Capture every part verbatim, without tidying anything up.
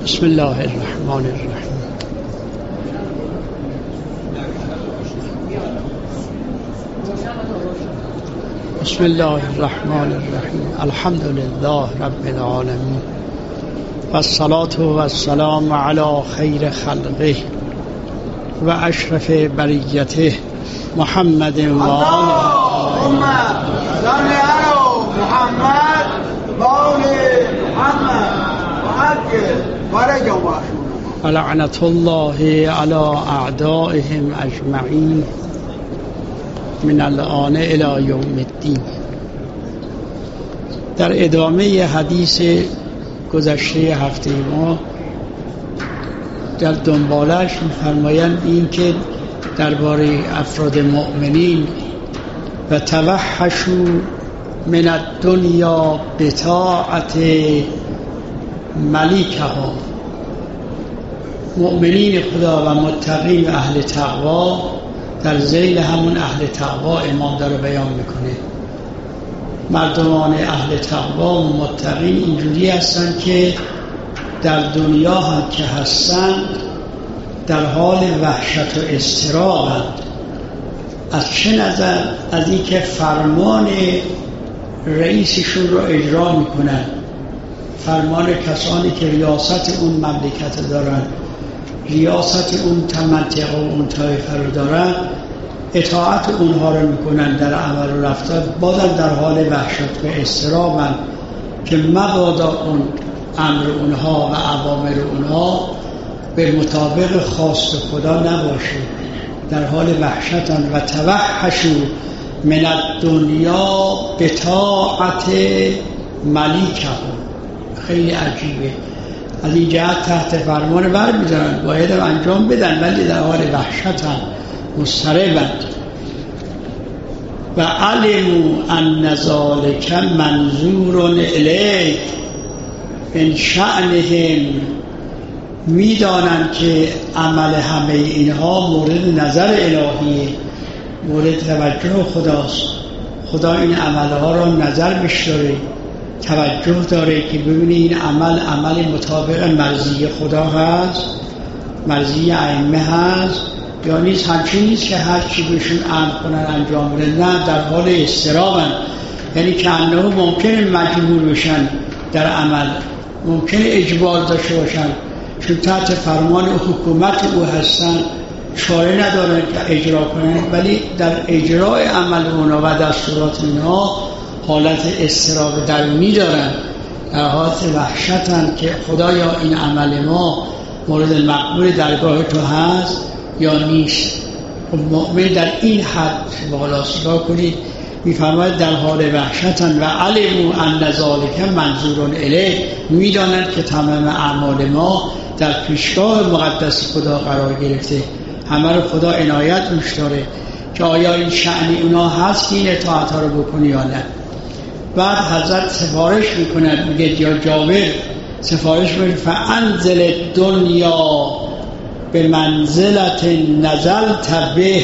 بسم الله الرحمن الرحیم. بسم الله الرحمن الرحیم. الحمد لله رب العالمین و الصلاة و السلام علی خیر خلقه و اشرف بریته محمد و اللهم صل علی محمد و آل محمد و عجل فرج معصومهم و لعنة الله علی اعدائهم اجمعین من الآن الی یوم الدین. در ادامه حدیث گذشته هفته ما در دنبالش می‌فرمایند این که درباره افراد مؤمنین و توحشوا من الدنیا بطاعت ملیکها، مؤمنین خدا و متقین و اهل تقوا در ذیل همون اهل تقوا امام داره بیان میکنه. مردمان اهل تقوا و متقین اینجوری هستن که در دنیا هم که هستند در حال وحشت و اضطرابند. از چه نظر؟ از این که فرمان رئیسشون رو اجرا میکنن، فرمان کسانی که ریاست اون مملکت دارن، ریاست اون منطقه و اون طایفه رو دارن، اطاعت اونها رو میکنن در عمل و رفتار، بازم در حال وحشت و اضطرابن که مبادا اون امر اونها و اوامر اونها به مطابق خواست خدا نباشه، در حال وحشتن. و توحشوا من الدنیا بطاعت ملیکهم. خیلی عجیبه. از این جهت تحت فرمان بر می‌دارن، باید انجام بدن، ولی در حال وحشتن، مضطربند. و علموا ان ذلک منظور الیک من شأنهم، میدانند که عمل همه اینها مورد نظر الهیه، مورد توجه خداست. خدا این عملها را نظر بشاره، توجه داره که ببینی این عمل عمل مطابق مرضی خدا هست، مرضی ائمه هست یا نیست. همچین نیست که هر چی بهشون امر کنن انجام بدن، نه، در حال اضطرابن. یعنی که انه ممکنه مجبور بشن در عمل، ممکنه اجبار داشته باشن، چون تحت فرمان حکومت او هستن، چاره ندارن که اجرا کنن، ولی در اجرای عمل اونا و دستورات اینها حالت اضطراب درونی دارن، در حالت وحشتن که خدایا این عمل ما مورد مقبول درگاه تو هست یا نیست. مؤمن در این حد بالا سگاه کنید. میفرماید در حال وحشتن و علموا ان ذلک منظور الیه، میدانند که تمام اعمال ما در پیشگاه مقدس خدا قرار گرفته، همه رو خدا عنایت روش داره که آیا این شأن اونا هست این اطاعت ها رو بکنی یا نه. بعد حضرت سفارش میکنن، میگه یا جابر سفارش میکنه فانزل الدنیا به منزلت نزلت به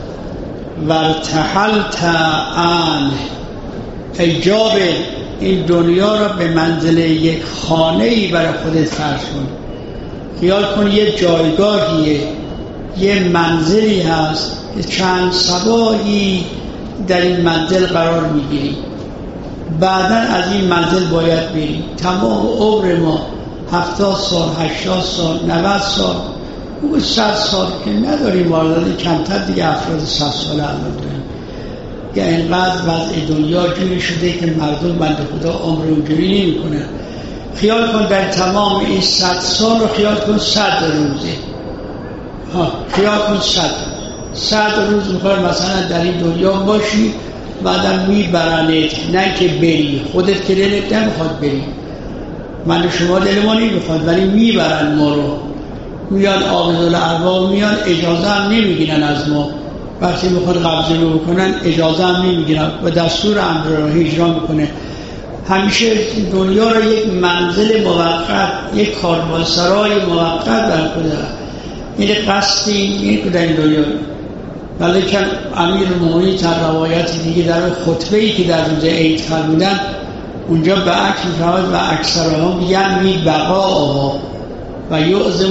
و ارتحلت عنه. ای جابر، این دنیا را به منزله یک خانه‌ای برای خودت فرض کن. خیال کن یه جایگاهیه، یه منزلی هست، چند صباحی در این منزل قرار میگیری، بعدا از این منزل باید بری. تمام عمر ما هفتاد سال، هشتاد سال، نود سال، او صد سال که نداریم، واردی کمتر دیگه افراد صد سال الان داریم. که اینقدر وضع دنیا جوری شده که مردم بنده خدا عمر اونجوری نمی کنن. خیال کن در تمام این صد سال رو خیال کن صد روزه، ها خیال کن صد صد روز میخوای مثلا در این دنیا باشی، بعدم میبرنت، نه که بری، خودت که دلت نمیخواد بری، من شما دل ما نمیخواد، ولی میبرن ما رو، میان عابدال ارواح میان، اجازه هم نمیگیرن از ما، وقتی میخواد قبضه رو بکنن اجازه هم نمیگیرن و دستور امر رو اجرا میکنه. همیشه دنیا را یک منزل موقت، یک کاروانسرای موقت در خود دارن. این قصدی این که در این دنیا، ولی که امیر المؤمنین در روایت دیگه در خطبه‌ای که در روز عید فرمودن، اونجا به عکس می‌فرماید و اکثرها میگن می بقا آها، و یعظم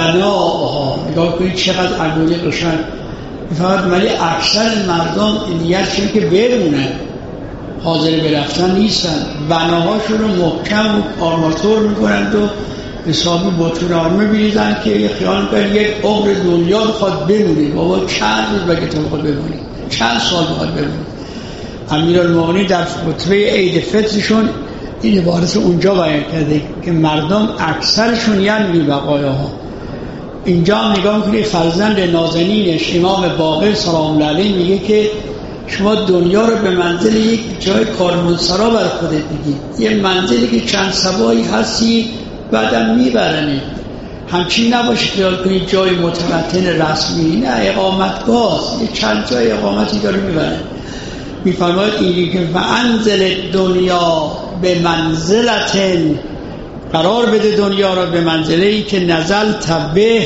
بناها. نگاه کنید چقدر عقولی قشنگ. فقط ولی اکثر مردم نیتشون که بمونن، حاضر برفتن نیستن، بناهاشون رو محکم و آرماتور میکنند و حسابی بطور آرمه بیریزن که خیال میکنن یک عمر دنیا بخواد بمونی. بابا چند روز بگه تو بخواد بمونی، چند سال بخواد بمونی. امیرالمومنین در خطبه عید فطرشون این عبارت اونجا بیان کرده که مردم اکثرشون یعنی بقایاها. اینجا هم نگاه میکنید فرزند نازنینش امام باقر سلام الله علیه میگه که شما دنیا رو به منزل یک جای کاروانسرا بر خودت بگید، یه منزلی که چند سبایی هستی بعدم میبرنید. همچین نباشه خیال کنید جای متمتن رسمی، نه، اقامتگاه، یه چند جای اقامتی داره میبرن. میفرماید اینی که فانزل دنیا به منزلتن، قرار بده دنیا را به منزله‌ای که نزل تبه،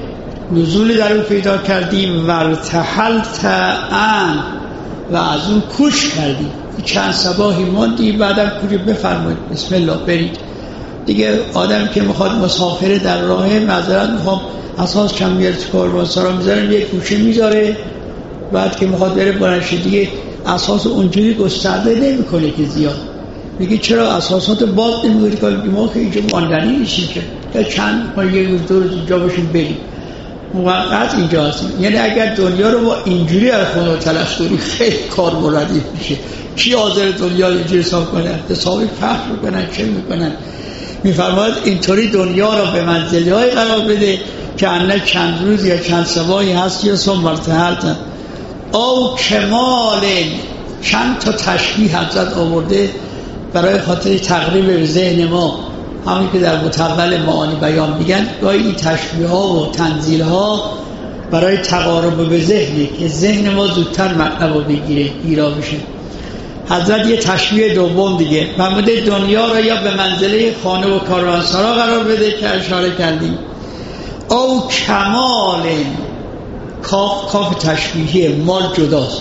نزول در اون پیدا کردی، ورتحلت ان، و از اون کوچ کردی. چند صباحی موندی بعدم کوچ. بفرمایید بسم الله برید دیگه. آدم که میخواد مسافره در راه، معذرت میخوام اساس کم میاره تو کاروانسرا میذارن یه کوچه میذاره، بعد که میخواد بره بلنشه دیگه اساس اونجوری گسترده نمیکنه که زیاد. میگه چرا اساسات باز نمیگوید که ما که اینجا ماندنی نیستیم که چند ما یه روز دو روز اینجا باشیم بریم، موقت اینجا هستیم. یعنی اگر دنیا رو با اینجوری ارخون و تلف کنی خیلی کار مرادی میشه. کی حاضر دنیا رو اینجوری حساب کنه؟ حسابی فخر میکنن چه میکنن؟ میفرماید اینطوری دنیا رو به منزله های قرار بده که انه چند روز یا چند سبایی هست یا سن مرتحلتن او کمال. چند تا تشبیه حضرت آورده برای خاطر تقریب به ذهن ما، همین که در متول معانی بیان میگن گاهی این تشبیه ها و تنزیل ها برای تقارب به ذهنه که ذهن ما زودتر مطلب رو بگیره، گیرا بشه. حضرت یه تشبیه دوم دیگه فرموده دنیا را یا به منزله خانه و کاروانسرا قرار بده که اشاره کردیم، او کمال. کاف کاف تشبیهی، مال جداست،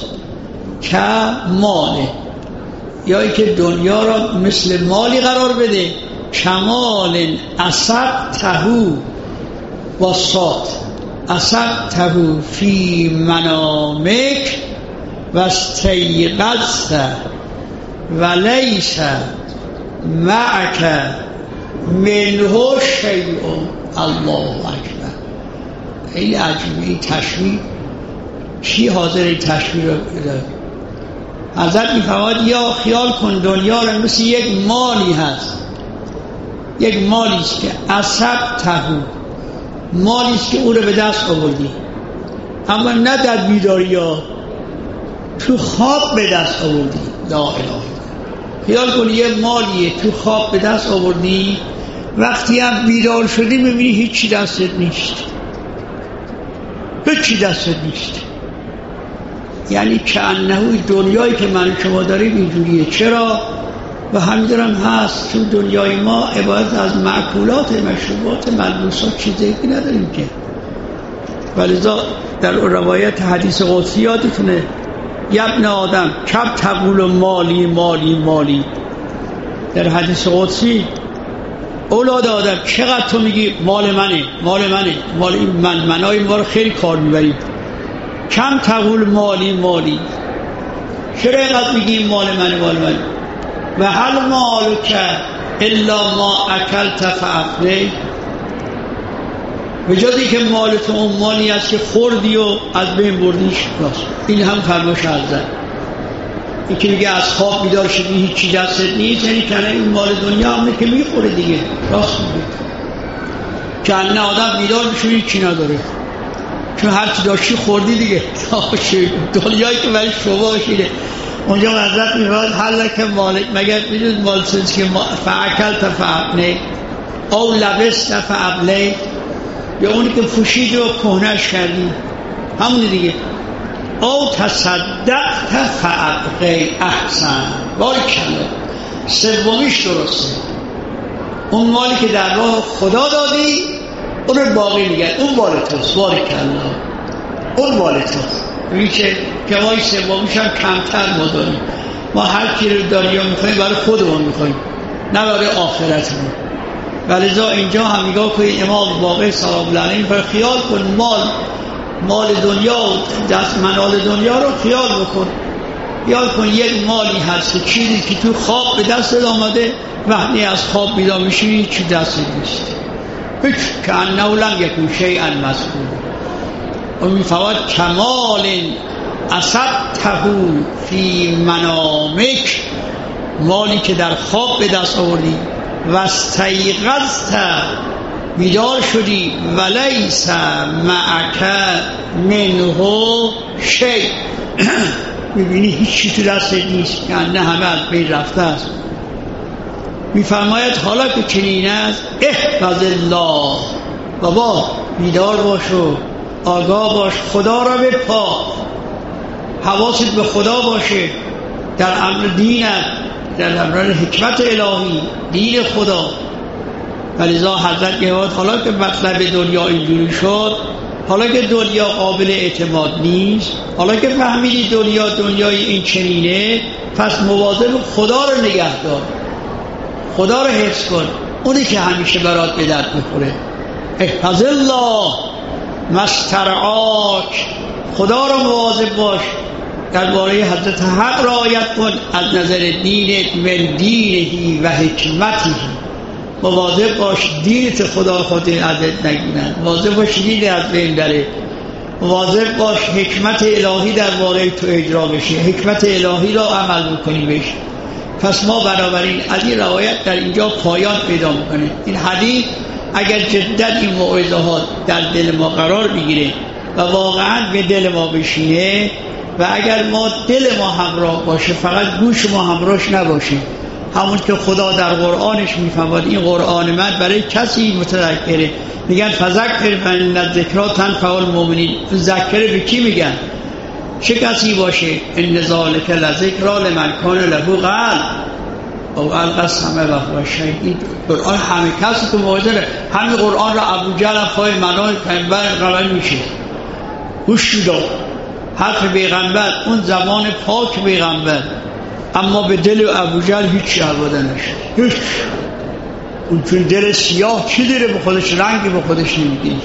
کماله. یا ای که دنیا را مثل مالی قرار بده، کمال اصب تهو و سات، اصب تهو فی منامک و استیقظت و لیس معک منه شیء. الله اکبر. خیلی عجیبه این تشبیه. چی حاضر این تشبیه رو بده؟ حضرت میفرماید یا خیال کن دنیا رو مثل یک مالی هست، یک مالی است که اصب تهو، مالی است که او رو به دست آوردی، اما نه در بیداری ها، تو خواب به دست آوردی. لا اله الا الله. خیال کن یه مالیه تو خواب به دست آوردی، وقتی هم بیدار شدی میبینی هیچی دستت نیست، هیچی دستت نیست. یعنی که انهوی دنیایی که من شما داریم اینجوریه. چرا؟ و همینطورم هست تو دنیای ما عبارت از معقولات، مشروبات، ملبوسات، چیزی که نداریم که. ولذا در روایت حدیث قدسی یادتونه ابن آدم کم تقول مالی مالی مالی. در حدیث قدسی اولاد آدم چقدر تو میگی مال منه مال منه مال این من منای ما رو خیلی کار میبریم. کم تقول مالی مالی، چرا اینقدر میگی مال منه مال منه؟ و هل مالک الا ما اکلت فافنی، به جز اینکه مال تو اون مالی است که خوردی و از بین بردیش. این هم فرمایش حضرت. این که میگه از خواب بیدار شدی هیچی دستت نیست، یعنی کنه این مال دنیا همه که میخوره دیگه. راست میگه که نه آدم بیدار بشه هیچی نداره، چون هر چی داشتی خوردی دیگه. دنیایی که برای شما باشیده. اونجا حضرت میفرماید حالا که مالک مگر میدونید مال چیزی که فاکلت فابنی او لبست فابلی، یا اونی که پوشیدی و کهنش کردی همونی دیگه. او تصدقت فابقی احسن، باری کلا سومیش درسته. اون مالی که در راه خدا دادی اون رو باقی نگه، اون مال توست. باری کلا اون مال توست. ببین که کمای سومیش هم کمتر ما داریم. ما هر کی رو داریم میخواییم برای خودمون میخواییم، نه برای آخرتمون. ولذا اینجا هم نگاه کنید امام باقر سلام الله علیه میگه خیال کن مال مال دنیا دست منال دنیا رو خیال بکن، خیال کن یک مالی هست چیزی که تو خواب به دست آمده، وقتی از خواب بیدار میشی چی دست نیست، هیچ که انه لم یکن شیئا مذکورا. و میفواد کمال اصبته فی منامک، مالی که در خواب به دست آوردی و استیقظت بیدار شدی ولیس معک منه شیء، میبینی هیچی تو دست نیست، یعنی همه از بین رفته است. میفرماید حالا که چنین است احفظ الله، بابا بیدار باش و آگاه باش، خدا را بپا، حواست به خدا باشه، در امر دینت، در امر حکمت الهی، دین خدا. ولذا حضرت گوید حالا که مطلب دنیا اینجوری شد، حالا که دنیا قابل اعتماد نیست، حالا که فهمیدی دنیا دنیای این چنینه، پس مواظب خدا رو نگه دار، خدا رو حفظ کن، اونی که همیشه برات به درد میخوره. احفظ الله مسترعاک، خدا رو مواظب باش، درباره حضرت حق رعایت کن از نظر دینت، من دینهی و حکمتی، مواظب باش دینت خدا خود ازت نگیرن، مواظب باش دین از بین بره، مواظب باش حکمت الهی درباره تو اجرا بشه، حکمت الهی را عمل بکنی بشه. پس ما بنابراین از این روایت در اینجا پایان پیدا میکنه. این حدیث اگر جدا این موعظه ها در دل ما قرار بگیره و واقعا به دل ما بشینه و اگر ما دل ما همراه باشه، فقط گوش ما همراهش نباشه، همون که خدا در قرآنش میفرماد این قرآن من برای کسی متذکره، میگن فذکر فان الذکری تنفع المؤمنین. ذکر به کی میگن؟ چه کسی باشه؟ ان ذالک لذکری لمن کان له قلب او القى السمع و هو شهید. این قرآن همه کسی که موعظه، همین قرآن را ابو جهل پای منای پیامبر قرار میشه، گوش داد حرف پیغمبر، اون زمان پاک پیغمبر، اما به دل ابو جهل هیچ عباده نشد، هیچ. اون چون دل سیاه چی داره به خودش، رنگی به خودش نمیگیره.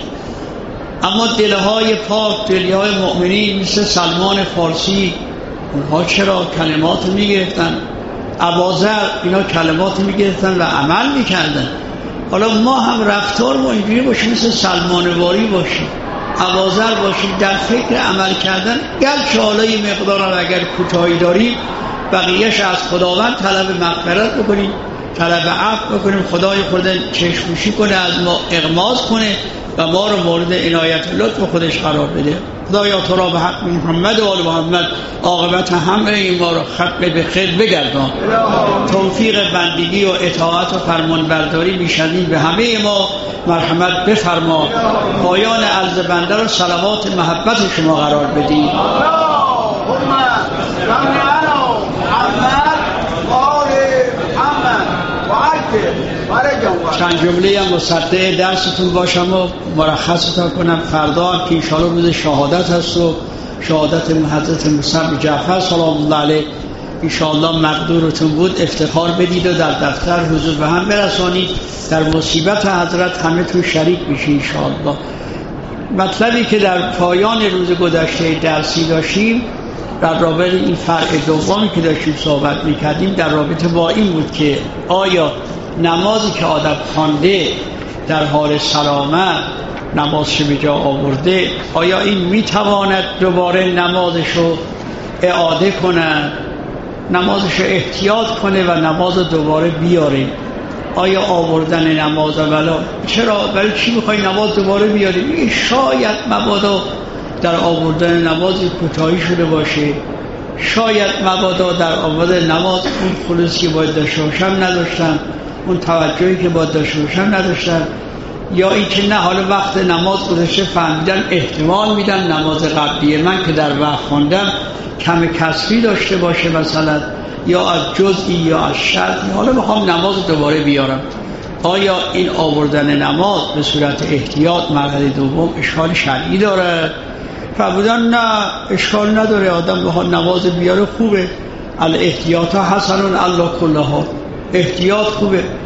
اما دلهای پاک، دلهای مؤمنین مثل سلمان فارسی، اونها چرا کلمات میگرفتن، ابوذر اینا کلمات میگرفتن و عمل میکردن. حالا ما هم رفتار ما اینجوری باشیم، مثل سلمان واری باشیم، ابوذر باشیم، در فکر عمل کردن، گرچه حالا این مقدار اگر کوتاهی داریم بقیهش از خداوند طلب مغفرت بکنیم، طلب عفو بکنیم، خدای خود چشم‌پوشی کنه، از ما اغماض کنه و ما رو مورد عنایت و لطف خودش قرار بده. خدایا تو را به حق محمد و آل محمد عاقبت همه این ما رو ختم به خیر بگردان، توفیق بندگی و اطاعت و فرمانبرداری میشنیم به همه ما مرحمت بفرما. پایان عرض بنده رو صلوات محبت شما قرار بدید. چند جمله هم مصدق درستون باشم و مرخصتون کنم. فردا هم که انشاءالله روز شهادت هست و شهادت حضرت موسی جعفر سلام الله علیه، انشاءالله مقدورتون بود افتخار بدید و در دفتر حضور به هم برسانید، در مصیبت حضرت همه تو شریک بشید انشاءالله. مطلبی که در پایان روز گذشته درسی داشتیم در رابطه این فرع دومی که داشتیم صحبت میکردیم در رابطه با این بود که آیا نمازی که آدم خوانده در حال سلامت نمازش به جا آورده، آیا این میتواند دوباره نمازش رو اعاده کنه، نمازش رو احتیاط کنه و نماز رو دوباره بیاره؟ آیا آوردن نماز اولا چرا؟ برای چی میخوای نماز دوباره بیاری؟ میگه شاید مبادا در آوردن نمازی کوتاهی شده باشه، شاید مبادا در آوردن نماز اون خلوصی که باید داشته باشم نداشتن، اون توجهی که باید داشته باشم نداشتن، یا این که نه حالا وقت نماز گذشته فهمیدن احتمال میدن نماز قبلی من که در وقت خواندم کم کسری داشته باشه مثلا، یا از جزئی یا از شرطی، حالا میخوام نماز دوباره بیارم. آیا این آوردن نماز به صورت احتیاط مرحله دوم اشکال شرعی داره؟ فرمودن نه اشکال نداره، آدم بخواد نماز بیاره خوبه، الاحتیاط حسن الله کلها، احتیاط خوبه.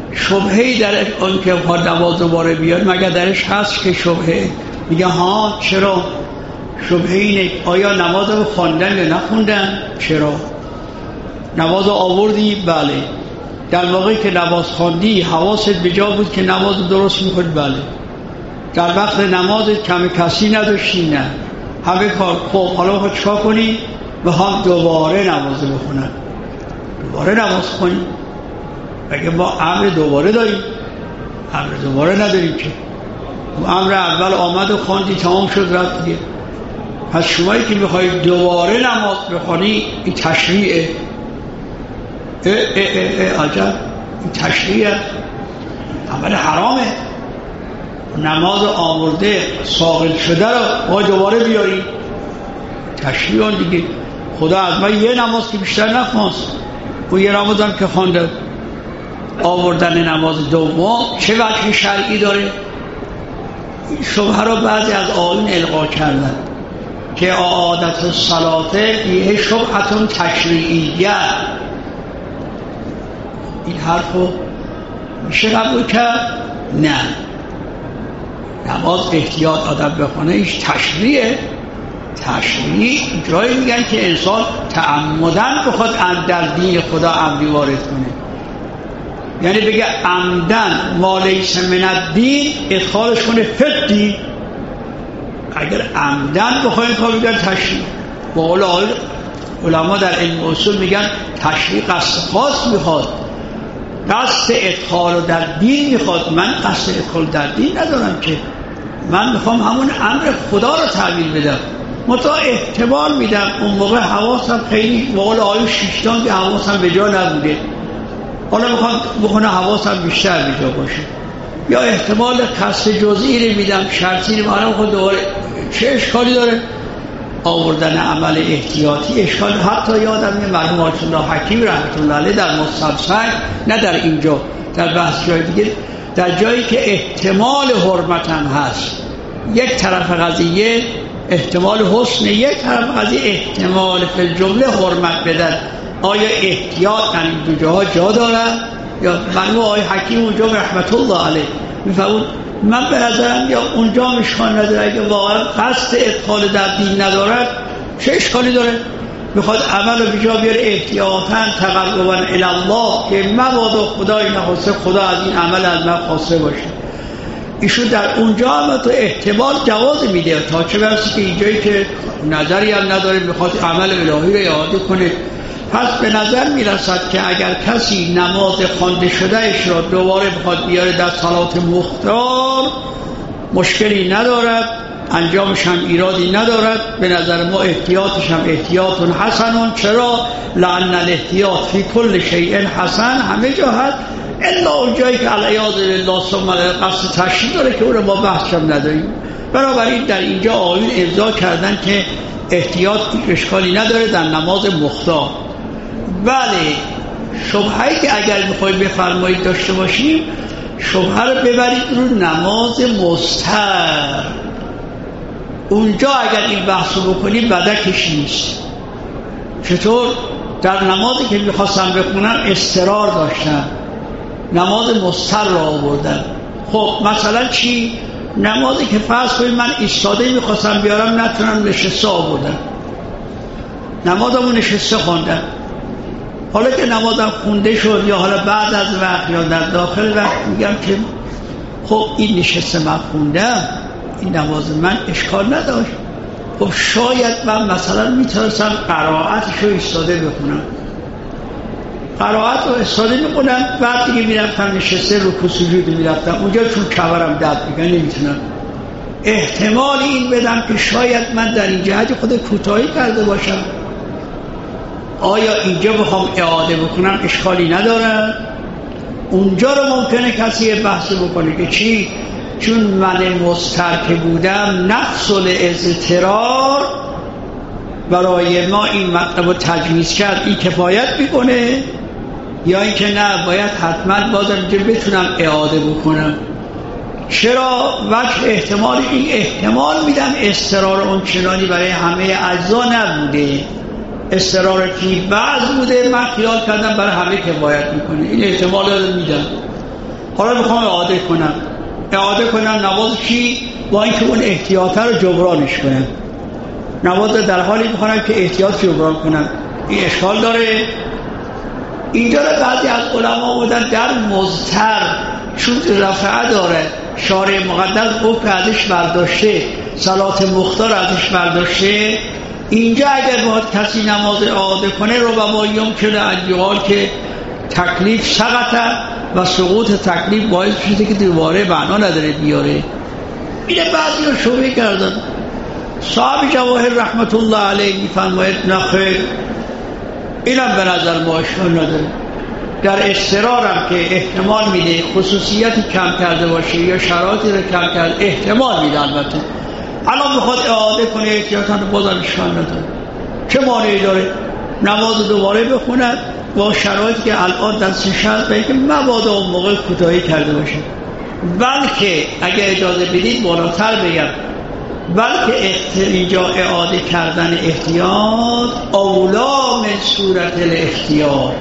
شبهه‌ای در اون که با نماز دوباره بیاد مگر درش هست که شبهه؟ میگه ها چرا؟ شبهه اینه آیا نماز رو خواندن یا نخوندن؟ چرا؟ نماز رو آوردی؟ بله. در واقعی که نماز خواندی حواست به جا بود که نماز درست میکنی؟ بله. در وقت نماز کم کسی نداشتی؟ نه. همه کار. خب حالا باید چکار کنی؟ بخوام دوباره نماز بخونن. دوباره نماز خونی؟ اگه ما امر دوباره داریم؟ امر دوباره نداریم که. امر اول آمد و خواندی تمام شد رفت دیگه. پس شمایی که میخوایی دوباره نماز بخونی این تشریعه. اه اه اه اه عجب این تشریعه، عمل حرامه. نماز آورده ساقط شده رو باید دوباره بیاری، تشریع دیگه. خدا از من یه نماز که بیشتر نخواست، و یه نماز هم که خوانده. آوردن نماز دوم چه وجه شرعی داره؟ این شبهه رو بعضی از آیین القا کردن که عادت الصلاة فیه شبهة تشریعیه. این حرف رو میشه قبول کرد؟ نه. نماز احتیاط آدم بخونه ایش تشریعه. تشریع جایی میگن که انسان تعمدن بخواد در دین خدا امری وارد کنه، یعنی بگه عمدن ما لیس من الدین ادخالش کنه فدی. اگر عمدن بخواین کار بگن تشریع. با قول علما در علم اصول میگن تشریع قصد خاص میخواد، قصد ادخال در دین میخواد. من قصد ادخال در دین ندارم که، من میخوام همون امر خدا رو تعمیل بدم. متا احتمال میدم اون موقع حواسم خیلی با قول آیه شیشتان که حواسم به جا نبوده، حالا میخوام بخونه حواسم بیشتر به جا باشه. یا احتمال قصد جزئی رو میدم، شرطی رو معلوم خود دوباره. چه اشکالی داره آوردن عمل احتیاطی؟ اشکال حتی یادم یه مرحوم آیت الله حکیم رحمت الله علیه در مستبصر، نه در اینجا، در بحث جای دیگه، در جایی که احتمال حرمت هم هست، یک طرف قضیه احتمال حسن، یک طرف قضیه احتمال فی الجمله حرمت بدن. آیا احتیاط در این دو جاها جا دارد؟ یا مرحوم آقای حکیم اونجا رحمت الله علیه میفهمون من به نظرم یا اونجا اشکال نداره. اگه واقعا قصد ادخال در دین ندارد چه اشکالی داره؟ میخواد عمل رو بجا بیاره احتیاطاً تقرباً الی الله که مبادا خدای نخواسته خدا از این عمل از من خواسته باشه. ایشون در اونجا هم تو احتمال جواز میده، تا چه برسه که اینجایی که نظری هم نداره میخواد عمل الهی رو اعاده کنه. پس به نظر میرسد که اگر کسی نماز خوانده شده اش را دوباره بخواد بیاره در صلات مختار مشکلی ندارد، انجامش هم ایرادی ندارد. به نظر ما احتیاطش هم احتیاط حسن. چرا؟ لأن الاحتیاط فی کل شیء حسن، همه جا هست الا اون جایی که العیاذ بالله ثم قصد تشریع داره که اون رو ما بحث هم نداریم. بنابراین در اینجا آیین ارضا کردن که احتیاط اشکالی نداره در نماز مختار. بله، شبهه‌ای که اگر میخواید بفرمایید داشته باشیم، شبهه رو ببرید رو نماز مستر. اونجا اگر این بحث رو بکنید بدکش نیست. چطور؟ در نمازی که میخواستم بخونم استرار داشتم، نماز مستر را آوردن. خب مثلا چی؟ نمازی که فرض کنید من ایستاده میخواستم بیارم نتونم نشسته آوردم، نمازمو نشسته خوندم. حالا که نمازم خونده شد یا حالا بعد از وقت یا در داخل وقت میگم که خب این نشسته من خوندم، این نماز من اشکال نداشت. خب شاید من مثلا میتونستم قرائتش رو ایستاده بخونم، قرائت رو ایستاده میخونم، بعد دیگه میرفتم نشسته رکوع سجود میرفتم اونجا، چون کمرم درد میکنه نمیتونم. احتمال این بدم که شاید من در این جهت خود کوتاهی کرده باشم. آیا اینجا بخوام اعاده بکنم اشکالی نداره؟ اونجا رو ممکنه کسی بحث بکنه که چی؟ چون من مسترک بودم نفس الاضطرار برای ما این مطلب رو تجویز کرد، این کفایت میکنه یا اینکه نه باید حتما بازم اینجا بتونم اعاده بکنم؟ چرا؟ وجه احتمال این احتمال میدم استرار اون چنانی برای همه اجزا نبوده، استرار فی بعض بوده، من خیال کردم برای همه کفایت میکنه. این احتمال رو میدم. حالا میخوام اعاده کنم اعاده کنم نماز چی؟ با اینکه اون احتیاط رو جبرانش کنم. نماز در حالی میخوام که احتیاط جبران کنم. این اشکال داره. اینجا رو بعضی از علما بودن در مضطر، چون رفعه داره، شارع مقدس گفت که ازش برداشته، صلات مختار ازش برداشته. اینجا اگر باید کسی نماز اعاده کنه رو با ما یمکنه انجوال که تکلیف سقطه و سقوط تکلیف باعث شده که دوباره معنا نداره بیاره. اینه بعضی رو شبهه کردن. صاحب جواهر رحمت الله علیه میفرماید نخیر، اینم به نظر ما اشکال نداره. در اضطرارم که احتمال میده خصوصیتی کم کرده باشه یا شرایطی رو کم کرده احتمال میده، البته الان بخواد اعاده کنه احتیاطاً بازم اشکال نداره. چه مانعی داره؟ نماز دوباره بخوند با شرایطی که الان دستش هست، به اینکه مبادا اون موقع کوتاهی کرده باشه. بلکه اگه اجازه بدید بالاتر بگم، بلکه اینجا اعاده کردن احتیاط اولا من صورت الاختیار.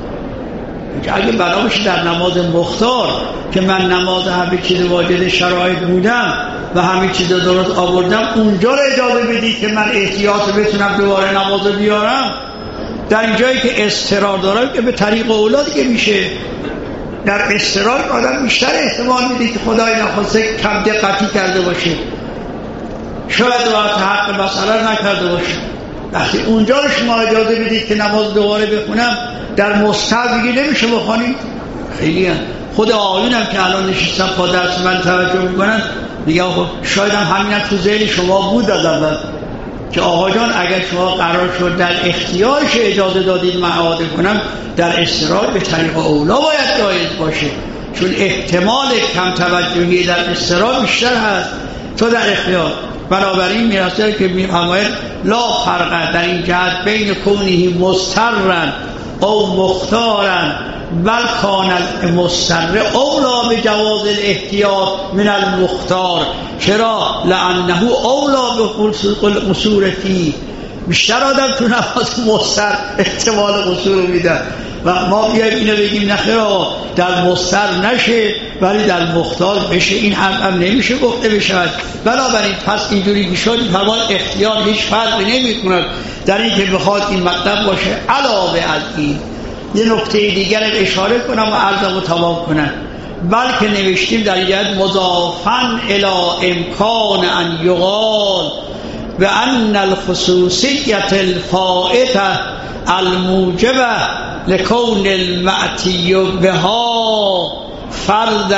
اگه بنابراین در نماز مختار که من نماز همه چیز واجد شرایط بودم و همه چیز درست آوردم، اونجا رو اجازه بدید که من احتیاط بتونم دوباره نماز بیارم. در اینجایی که اضطرار دارم که به طریق اولا دیگه میشه. در اضطرار آدم بیشتر احتمال میده که خدای نخواسته کم دقتی کرده باشه، شاید راحت حق مسئله نکرده باشه. وقتی اونجا رو شما اجازه بدید که نماز دوباره بخونم، در مستحب دیگه نمیشه بخونید. خیلی هم خود آقایونم که الان نشستم پا درس من توجه میکنن دیگه شاید هم همین تو ذهن شما بود از اول که آقا جان اگر شما قرار شد در اختیارش اجازه دادید من اعاده کنم، در اضطرار به طریق اولا باید جایز باشه، چون احتمال کم توجهی در اضطرار بیشتر هست تو در اختیار. بنابراین میرسه که میفرماید لا فرق در این جهت بین کونه مضطرا او مختارا بل کان المضطر اولا به جواز الاحتیاط من المختار. چرا؟ لانه اولا به قصور فی. بیشتر آدم تو نماز مضطر احتمال قصور رو میدن و ما بیایم اینو بگیم نخیر آقا در مضطر نشه ولی در مختار بشه، این هم, هم نمیشه گفته بشود. بنابراین پس اینجوری که شد فرمان اختیار هیچ فرقی نمی کند در این که بخواد این مطلب باشه. علاوه از این یه نکته دیگر اشاره کنم و عرضم رو تمام کنم. بلکه نوشتیم در جهت مضافن الی امکان ان یقال و ان الخصوصیت الفائته الموجبه لکون المعتی بها فردا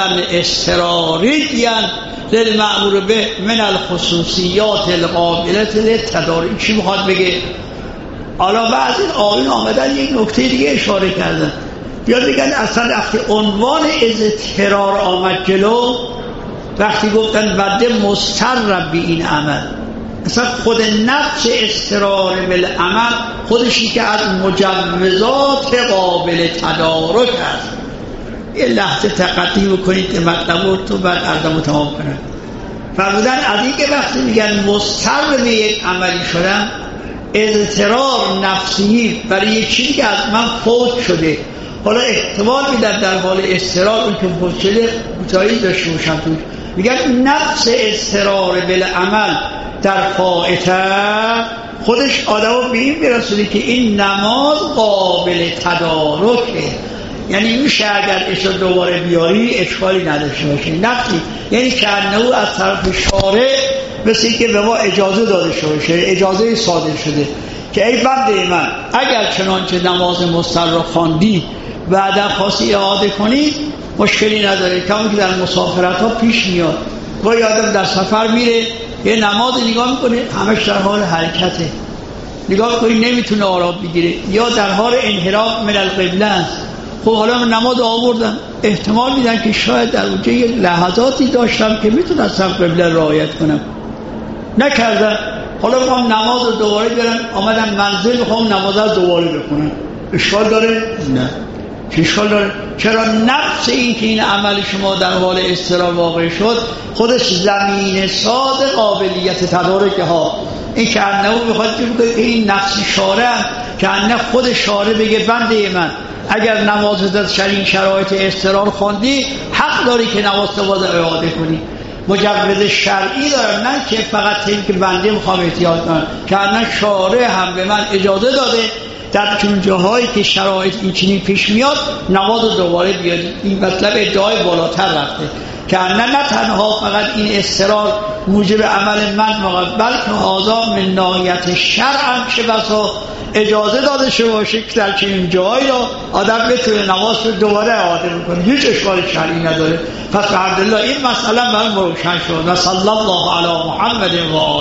اضطراریا للمأمور به من الخصوصیات القابلة للتدارک. چی میخواد بگه؟ حالا بعضی آیون آمدن یک نکته دیگه اشاره کردن، یا بگن اصلا وقتی عنوان اضطرار آمد جلو، وقتی گفتن بنده مضطر به این عمل، اصلا خود نفس اضطرار بالعمل خودشی که از مجوزات قابل تدارک هست. یه لحظه تقدیم بکنید که مطلب تو بعد عرضمو تمام کنم. فرمودن از این که وقتی میگن مضطر به یک عملی شدم، اضطرار نفسی برای یک چیزی که از من فوت شده، حالا احتمال میدن در حال اضطرار اون که فوت شده کوتاهی داشته باشم توش، میگن نفس اضطرار بالعمل در فائته خودش آدمو به این برسونه که این نماز قابل تدارکه. یعنی میشه اگر اشو دوباره بیاری اشکالی نداشته باشه. نفسی یعنی که انهو از طرف شارع مثل که به ما اجازه داده شده، اجازه صادر شده که ای بنده من اگر چنانچه نماز مضطر را خواندی بعدا خواستی اعاده کنی مشکلی نداره. کما که در مسافرت ها پیش میاد، گاهی آدم در سفر میره یه نماز نگاه میکنه همش در حال حرکته، نگاه کنی نمیتونه آرام بگیره یا در حال انحراف من القبله است. خب حالا من نماز آوردم، احتمال میدن که شاید در اونجا یک لحظاتی داشتم که میتونستم قبله رعایت کنم، نکردم. حالا میخوام نماز رو دوباره برم، آمدم منزل میخوام نماز رو دوباره بخونم، اشکال داره؟ نه. چه اشکال داره؟ چرا؟ نفس این که این عمل شما در حال اضطرار واقع شد خودش زمین ساز قابلیت تدارک ها. این که انه میخواد که این نفسی شارع که انه خود شارع بگه بنده من اگر نماز در این شرایط اضطرار خوندی حق داری که نماز تو باید اعاده کنی. مجوز شرعی دارم، نه که فقط این که بنده میخوام احتیاط کنم، که الان شارع هم به من اجازه داده در چون جاهایی که شرایط این چنین پیش میاد نماز رو دوباره بیاد. این مطلب ادعای بالاتر رفته که نه نه تنها فقط این اضطرار موجب عمل من موقع، بلکه آزاد من ناحیت شرع هم چه بسا اجازه داده شده باشه که در چنین جاهایی را آدم بتونه نماز رو دوباره اعاده بکنه، هیچ اشکال شرعی نداره. پس الحمدلله این مسئله من روشن شد. و صلی الله علی محمد و آله.